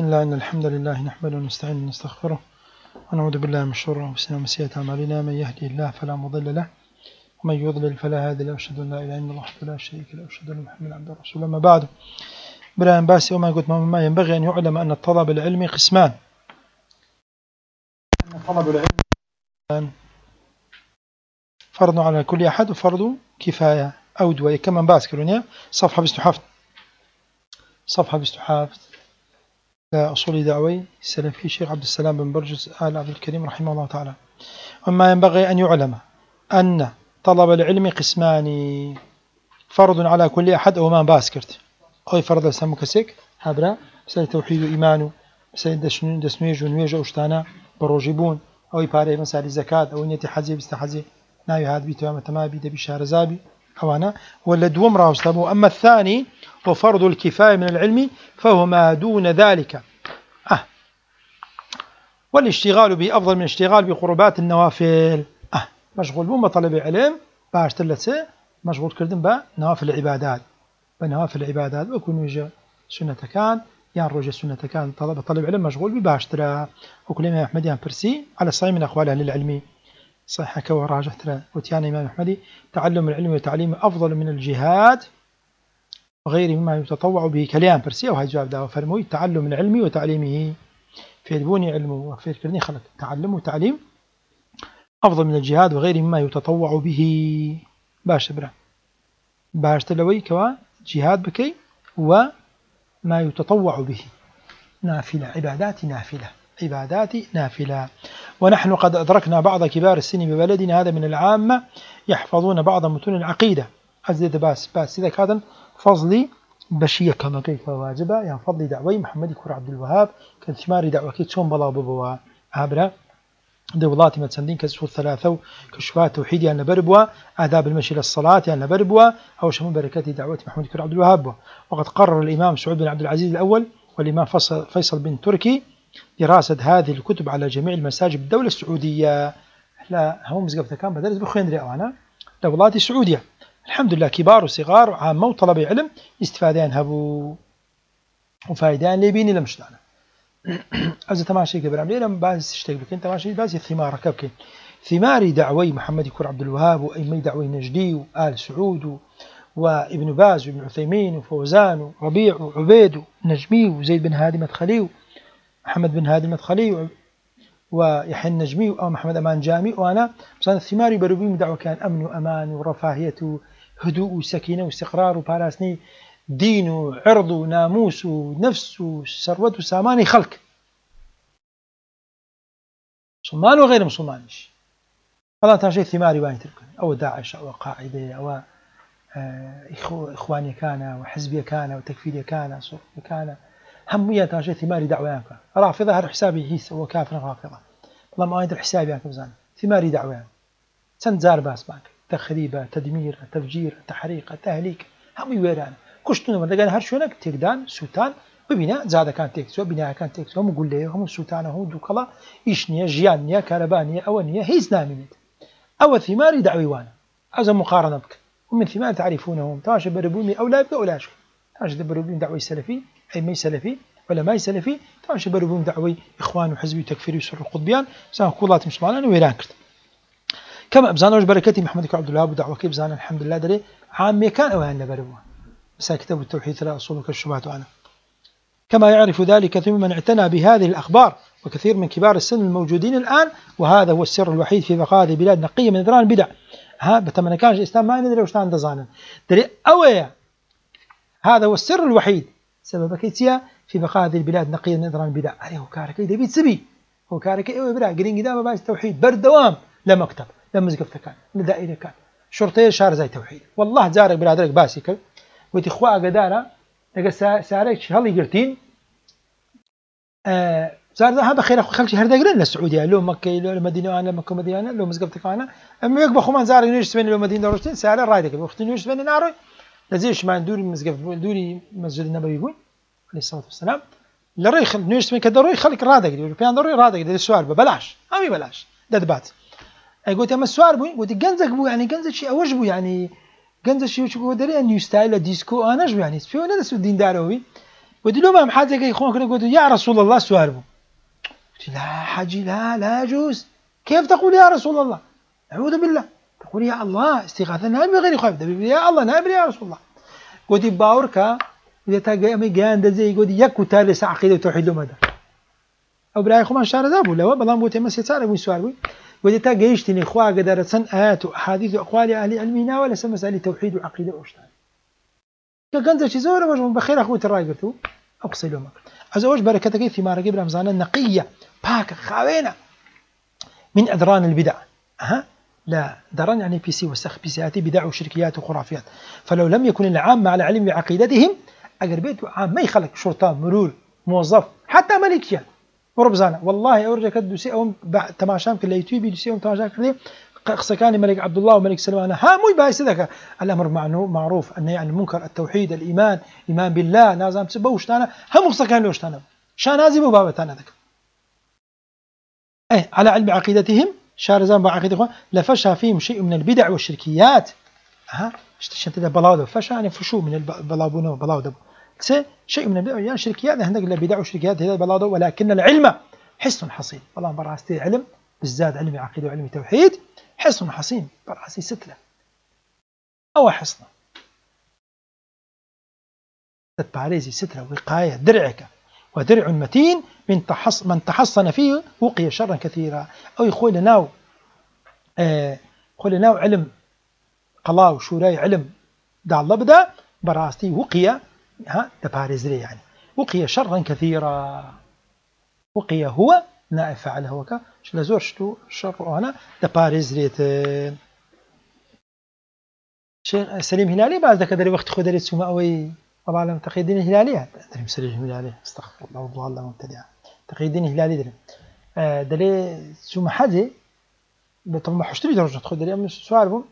الله إن الحمد لله نحمده ونستعينه ونستغفره ونعوذ بالله من شرور أنفسنا ومن سيئات أعمالنا من يهدي الله فلا مضل له ومن يضلل فلا هادي له أشهد أن لا إله إلا الله وحده لا شريك له وأشهد أن محمدا عبده ورسوله أما بعد بلا باسي وما قلت ما ينبغي أن يعلم أن الطلب العلمي قسمان. أن طلب العلم فرض على كل أحد وفرض كفاية أو دواء كمان باسكرونيا صفحة باستحافظ أصول دعوي السلفي شيخ عبد السلام بن برجس آل عبد الكريم رحمه الله تعالى. وما ينبغي أن يعلم أن طلب العلم قسمان فرض على كل أحد أو ما باسكرت أو فرض سمكسك هبرا مسألة توحيد وإيمان مسألة دسنويج ونويج أوشتانا بروجيبون أو يباري مسألة زكاة أو نيتي حزي بستحزي ناوي هاد بيتوا تما بيد بشهر زابي أوانا ولا دوم راوستابو. أما الثاني وفرض الكفاية من العلم فهو ما دون ذلك والاشتغال به أفضل من الاشتغال بقربات النوافل. مشغول بهم بطلب العلم باشتلت مشغول كردن بنوافل العبادات ويكون وجه سنة كان يعني رجع سنة كان طلب علم مشغول بباشترا وكل إمام أحمد برسي على صحيح من أقوال أهل العلم صحيح كوراجه ترى وتيان إمام أحمد تعلم العلم وتعليمه أفضل من الجهاد وغيره مما يتطوع به كلام برسي أو هاي جواب دعوة فرموي تعلم العلم وتعليمه في البوني علمه وفي الكرني خلق تعلم وتعليم أفضل من الجهاد وغيره مما يتطوع به باش تلوي كوا جهاد بكي وما يتطوع به نافلة عبادات نافلة. ونحن قد أدركنا بعض كبار السن ببلدنا هذا من العامة يحفظون بعض متون العقيدة أزيد باس إذا كان فضلي بشية كما كيف واجبة يعني فضلي دعوي محمد كور عبد الوهاب كان ثماري دعوة كي تشون بلا ببوا عبرة دولاتي ما تسندين كسفور ثلاثة كشفات توحيد يعني بربوا آداب المشي للصلاة يعني بربوا أو شمول بركاتي دعوة محمد كور عبد الوهاب. وقد قرر الإمام سعود بن عبد العزيز الأول والإمام فيصل بن تركي دراسة هذه الكتب على جميع المساجد بالدولة السعودية. لا هم مزقفة كان بدرس بخوين رأوانا دولات السعودية الحمد لله كبار وصغار وعامة وطلب علم استفادين هبو وفايدان ليبيني لمشتانا أزا تماشي كبير عملي لم باز تشتغل بكين تماشي باز الثمار كبكين ثماري دعوي محمد كور عبد الوهاب وأيمي دعوي نجدي وآل سعود وابن باز وابن عثيمين وفوزان وربيع وعبيد ونجمي وزيد بن هادي مدخلي محمد بن هادي المدخلي ويحيى النجمي أو محمد أمان جامي. وأنا مثلا الثماري بروبيم دعوة كان أمن وأمان ورفاهية وهدوء وسكينة واستقرار وباراسني دين وعرض وناموس ونفس وثروة وسامان خلق مسلمان وغير مسلمانش فلا تنشي ثماري وين تركن أو داعش أو قاعدة أو إخواني كان وحزبي كان وتكفيري كان صوفي كان همية تنشي ثماري دعوة رافضة هذا حسابي هيس هو كافر رافضة والله ما أدري حسابي يعني كبزان ثماري دعوة سنزار باس بانك تخريبة تدمير تفجير تحريق تهليك هم ويران كشتنا من دقان هرشونك تقدان سوتان ببناء زاد كان تكسو بناء كان تكسو هم يقول ليه هم سوتان هو دوكلا إيشنيا جيانيا كربانيا أونيا هيس نامينت أو ثماري دعويوانا هذا مقارنة بك ومن ثمار تعرفونهم تاشا بربومي أو لا يبقى ولا شيء تاشا بربومي دعوي سلفي أي مي سلفي ولا ماي سلفي تاشا بربومي دعوي إخوان وحزبي وتكفيري وسر القطبيان سان كولات مسلمان ويران كرت كما بزانوش بركتي محمد كور عبد الوهاب ودعوة كيف بزان الحمد لله دري عام كان أوان بربوه بس كتاب التوحيد ثلاث أصول كالشبهات وأنا كما يعرف ذلك كثير من اعتنى بهذه الأخبار وكثير من كبار السن الموجودين الآن وهذا هو السر الوحيد في بقاء هذه البلاد نقية من نذران البدع. بتمنى كانش الإسلام ما ندري وش عند ظانا دري أويا هذا هو السر الوحيد سبب كيتيا في بقاء هذه البلاد نقية من نذران البدع. عليه كاركي دبيت سبي هو كاركي أوي برا قرين قدام باس توحيد بردوام لا مكتب لا مزقف كان لا دائرة كان شرطية شهر زي توحيد والله جارك بلادك باسك وتخوا قدارة لقى سارك هل يقرتين صار هذا خير أخو خلشي هردا قرن للسعودية لو مكة لو مدينة أنا مكة مدينة لو مزقبتك أنا أما يقبل خمان زار ينوش سبين لو مدينة دورتين سعر رايدك وقت ينوش سبين نارو لزيش ما ندوري مزقب دوري مسجد النبوي يقول عليه الصلاة والسلام لريخ نوش سبين كدروي خليك رادك دي بيان ضروري رادك دي السؤال ببلاش أمي بلاش ده دبات قلت أما السؤال بوي قلت جنزك بو يعني جنزك شيء أوجبه يعني جنزك شيء شو دري أن يستايل ديسكو أنا جو يعني في ولا الدين داروي ودي له ما حاجة كي يخون كده قلت يا رسول الله سؤال بو قلت لا حاجي لا يجوز كيف تقول يا رسول الله أعوذ بالله تقول يا الله استغاثة نائب غير خايف يا الله نائب يا رسول الله قلت باوركا إذا تاجي أمي جان دزي قلت يكو تالس عقيدة وتوحيد لماذا أو براي خمان شار ذابو لو بلام قلت ما سيتسأل وين سؤال وين قلت تاجي يشتني إخوة قدرت سن آيات وأحاديث وأقوال أهل علمنا ولا سن مسألة توحيد وعقيدة وأشتغل كنت شي زور وجه بخير أخوي الراي قلتو أقصي لهم أزوج بركتك في ما رقب رمضان النقية باك خاوينا من أدران البدع لا دران يعني بي سي وسخ بي سياتي بدع وشركيات وخرافيات فلو لم يكن العام على علم بعقيدتهم أقربيت عام ما يخلق شرطة مرور موظف حتى ملكيا وربزانا والله أورجك دوسيهم تماشام كل يوتيوب دوسيهم تماشام كذي خسكاني ملك عبد الله وملك سلمان ها مو بايس ذاك الأمر معروف أن يعني المنكر التوحيد الإيمان إيمان بالله نازم تبوش أنا هم خسكان لوش أنا شان هذي بابا أنا ذاك على علم عقيدتهم شارزان بعقيدتهم لفشى فيهم شيء من البدع والشركيات اشتشنت ده بلاده فشى يعني فشو من البلابونه بلاده شيء من البدع يعني شركيات عندك البدع والشركيات هذا بلاده ولكن العلم حصن حصين والله براستي علم بالزاد علم عقيده وعلم توحيد حصن حصين براسي ستله او حصن الباريزي ستله وقايه درعك ودرع متين من تحصن فيه وقي شرا كثيرا او يخوي لناو علم قلاء وشوراي علم دع الله بدا براستي وقي دباريزري يعني وقي شرا كثيرا وقي هو نائب فعله وكا شلا زور شتو الشر أنا دباريزريت شيخ سليم هلالي بعد ذاك دري وقت خدري سوما أوي طبعا لم تقيدين هلالية دري سليم هلالي استغفر الله والله مبتدع تقيدين هلالي دري سوما حاجة طبعا ما حشتري درجة خدري أمس سؤال بهم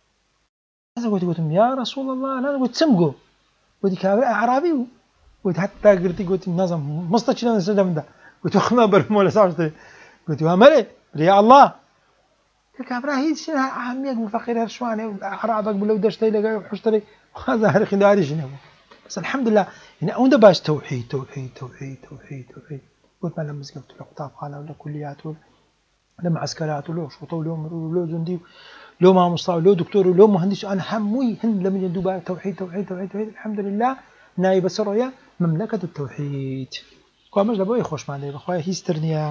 هذا قلت يا رسول الله أنا قلت سمقو قلت كابر أعرابي قلت حتى قلت النظام مستشفى السلام ده قلت خما برمولا صارت قلت وامري يا الله كابر هي شنو عميك فقير هرشواني أعرابك بلو دشتي لك حشتري هذا هرخي داري شنو بس الحمد لله يعني أوندا باش توحيد قلت ما لما مسكت الأقطاب قالوا ولا كليات ولا معسكرات ولا شرطة ولا جندي لو ما مصاب لو دكتور لو مهندس أنا هموي هن لم يندوب توحيد الحمد لله نائب سرية مملكة التوحيد قامش لبوي خوش معنا بخوايا هيسترنيا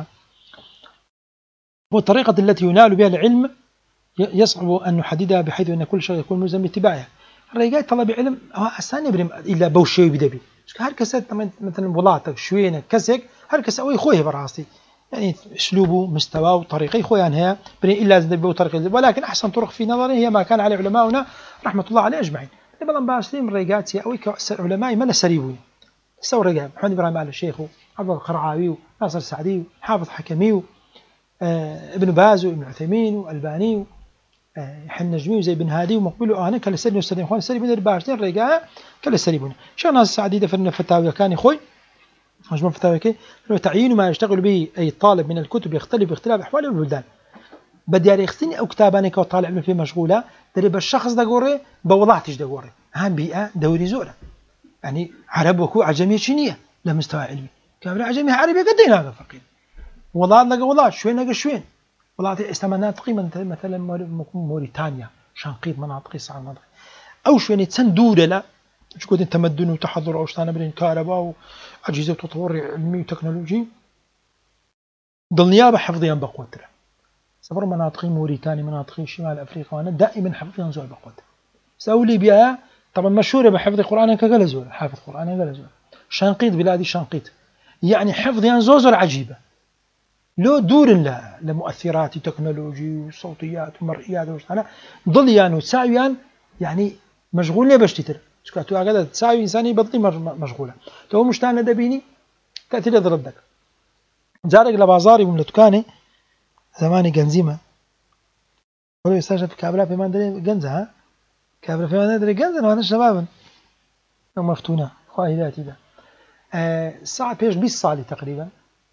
والطريقة التي ينال بها العلم يصعب أن نحددها بحيث أن كل شيء يكون ملزم باتباعها الرجال طلب علم هو أساسا يبرم إلا بوشي بدبي هر كسات مثلا بلاطك شوينة كسك هر كسات أوي خويه براسي يعني أسلوبه مستواه وطريقه خويا أنها بني إلا زدبه وطريقه ولكن أحسن طرق في نظري هي ما كان عليه علماؤنا رحمة الله عليه أجمعين لبلان باسلين الرجال أوي علماء ما سريبون سو رجال محمد إبراهيم آل الشيخ عبد القرعاوي ناصر السعدي حافظ حكمي ابن باز وابن عثيمين والباني حن نجمي وزي بن هادي ومقبل أنا كلا سري وسري إخوان سري من الباشتين رجال كلا سريبون شو ناصر السعدي دفن فتاوى كان يخوي مجموع فتاوى كي تعيين ما يشتغل به أي طالب من الكتب يختلف باختلاف أحوال البلدان بدي أريختني أو كتابانك وطالع علم فيه مشغولة درب الشخص ده قوري بوضعتش ده قوري هم بيئة دوري زورة يعني عرب وكو عجمية شينية لمستوى علمي كابل عجمية عربية قدينا هذا فقير وضعت لقى وضعت شوين لقى شوين وضعت استمناطقي مثلا موريتانيا شنقيط مناطقي صعب مناطقي أو شوين تسندورة لا مش قد تمدن وتحضر أو شتانا بين كهرباء وأجهزة وتطور علمي وتكنولوجي ضل نيابة حفظيا بقوتره سفر مناطقي موريتانيا مناطقي شمال أفريقيا وأنا دائما حفظيا زول بقوتره سأولي بها طبعا مشهورة بحفظ القرآن كجلزول حافظ القرآن جلزول شنقيط بلادي شنقيط يعني حفظيا زوزر عجيبة لو دور لا لمؤثرات تكنولوجي وصوتيات ومرئيات وشتانا ضل يانو تساويان يعني مشغول ليه بشتتر شكاتو هكذا تساوي إنساني بطلي مشغولة تو مشتانا دبيني تأتي لضردك جارك لبازاري وملتكاني زماني جنزيمة ولو يستشف كابلا في مندري جنزة ها كابلا في مندري جنزة وهذا الشباب مفتونة خواهداتي ده الساعة بيش 20 صالي تقريبا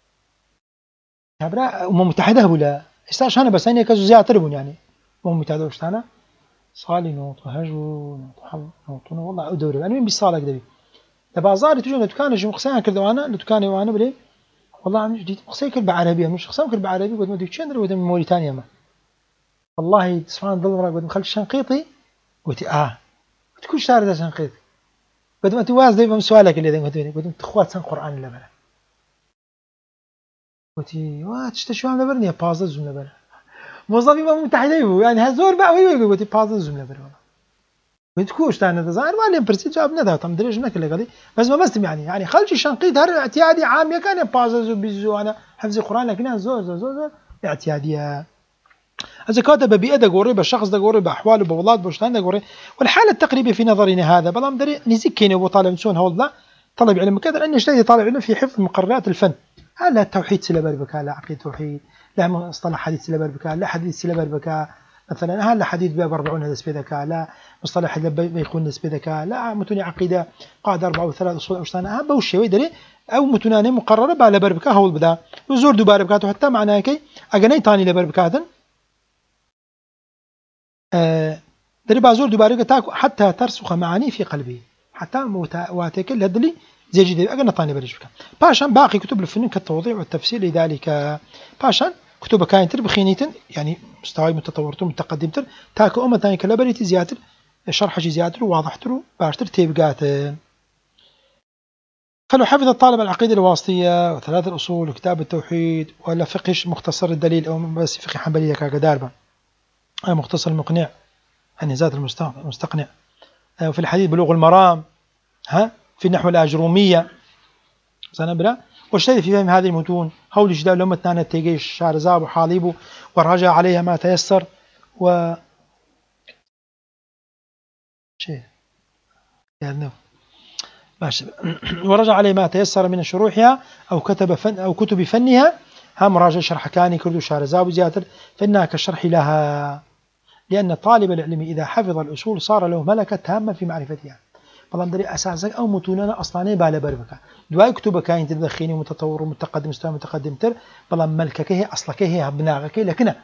كابلا متحدة ولا استاش أنا بس أنا كذا زيادة تربون يعني متحدة وشتانا صالي نوط وهجو نوط حل نوطونه والله أدوري أنا مين بالصالة كده لبازاري تجون لدكانش مقسيان كردوانا لدكاني وانا بلي والله عم جديد مقسي كل بعربية مش قسم كل بعربي قد ما ديك شندر قد من موريتانيا ما والله سبحان الله قد مخلي الشنقيطي قلت قلت كل شهر ده شنقيطي قد ما تواز دايما سؤالك اللي قلت قد ما تخوات سن قرآن اللي بلا قلت تشتشوا عم لبرني بازل زم لبلا موظفي ما متحدي يعني هزور بقى وي قلت بازل زم لبلا قلت كوش تانا تزاير ما لين برسي جاب ندها طم دريج نكل قالي بس ما مستم يعني خلشي شنقيط هر اعتيادي عام كان بازل بيزو انا حفظ القرآن لكن زور اعتيادية إذا كاتب بيئة قوري بالشخص ده قوري بأحواله بولاد بوشتان ده قوري والحالة التقريبية في نظرنا هذا بلام دري نزكيني وطالب سون هول لا طلب علم كذا لأن اشتهي طالب علم في حفظ مقررات الفن هلا التوحيد سلبر بكاء لا عقيدة توحيد لا مصطلح حديث سلبر بكاء لا حديث سلبر بكاء مثلا هلا حديث باب 40 هذا ذكاء لا مصطلح بيكون نسبة ذكاء لا متوني عقيدة قاعدة 4 و3 أصول أوشتان هذا وش يدري أو متوناني مقررة بعد بربكاء هول بدا وزور دو بربكاء حتى معناه كي أجني تاني لبربكاء دري بازور دوباره تاكو حتى ترسخ معاني في قلبي حتى واتكل هدلي زي جديد أجن طاني بريش بك باشان باقي كتب الفنون كالتوضيح والتفسير لذلك باشان كتب كاينتر بخينيتن يعني مستوى متطورتم متقدمتر تاكو أما تاني كلا بريتي زياتر شرح شي زياتر وواضحتر باشتر تيبقات فلو حفظ الطالب العقيدة الواسطية وثلاث الأصول وكتاب التوحيد ولا فقه مختصر الدليل أو بس فقه حنبلية كقداربة مختصر المقنع يعني ذات المستقنع وفي الحديث بلوغ المرام في النحو الأجرومية سنبرا والشيء في فهم هذه المتون هول جدال لما تنانا تيجيش شارزاب وحاليب ورجع عليها ما تيسر و شيء يعني ماشي ورجع عليه ما تيسر من شروحها أو كتب فنها مراجع شرح كاني كردو شارزاب وزياتر فإنها كالشرح لها لأن طالب العلم إذا حفظ الأصول صار له ملكة تامة في معرفتها بلان دري أساسك أو متوننا أصلاني بالا بربكا دواء كتب كاين تدخيني ومتطور ومتقدم مستوى متقدم تر بلان ملكك هي أصلك هي بناغك لكنه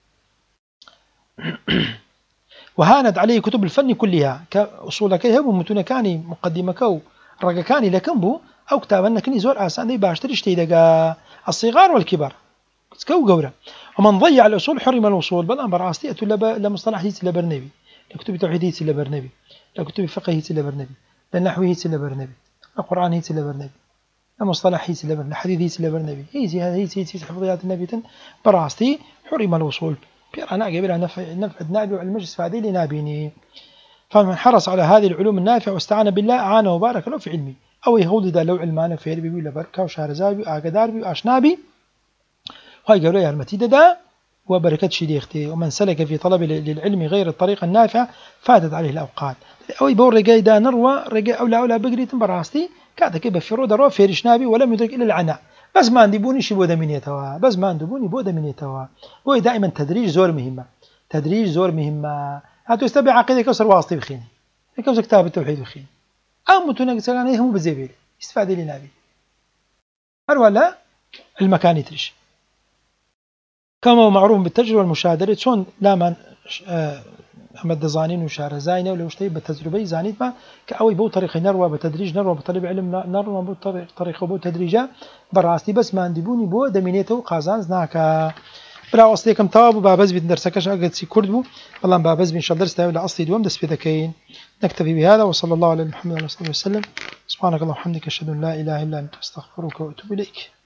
وهاند عليه كتب الفن كلها كأصولك هي ومتونكاني مقدمك ورقكاني لكنبو أو كتابنا كني زور آسان دي باشتر اشتيدك الصغار والكبار كو قورة ومن ضيع الأصول حرم الوصول بل أمر عاستي أتو لمصطلح هيتي لبرنبي لكتب توحيد هيتي لبرنبي لكتب فقه هيتي لبرنبي للنحو هيتي لبرنبي القرآن هيتي لبرنبي المصطلح هيتي لبرنبي الحديث هيتي لبرنبي هيتي هذا هيتي حفظيات النبي براستي حرم الوصول بيرانا قبل نفع النابي والمجلس فادي لنابيني فمن حرص على هذه العلوم النافعة واستعان بالله أعانه وبارك له في علمي أو يهود ذا لو علمانه في علمي ولا بركة وشارزابي وآقداربي وأشنابي هاي قالوا يا المتيدة دا وبركة شديختي ومن سلك في طلب للعلم غير الطريقة النافعة فاتت عليه الأوقات أو يبور رجاء دا نروى رجاء أولا بقري تنبراستي كذا كيف في رود رو فيرش نابي ولم يدرك إلا العناء بس ما عندبوني شي بودا من يتوا بس ما عندبوني بودا من يتوا هو دائما تدريج زور مهمة تدريج زور مهمة هاتو استبع عقيدة كوسر واسطي بخيني كوسر كتاب التوحيد بخيني أو متونك سلانه هم بزيبيل استفادة لنابي هرولا المكان يترش كما هو معروف بالتجربة المشاهدة شون لامان أحمد زانين وشارزاينة ولو اشتي بالتجربة زانيت ما كأوي بو طريق نروى بتدريج نروى بطلب علم نروى بو طريق بو تدريجا براستي بس ما عندبوني بو دمينيته قازان زناك بلا أصلي كم تاب وبابز بندرسكش أقد سي كردبو والله بابز بن شدرس تاوي لأصلي دوام دس بذكين نكتفي بهذا وصلى الله على محمد صلى الله عليه وسلم سبحانك اللهم وبحمدك أشهد أن لا إله إلا أنت أستغفرك وأتوب إليك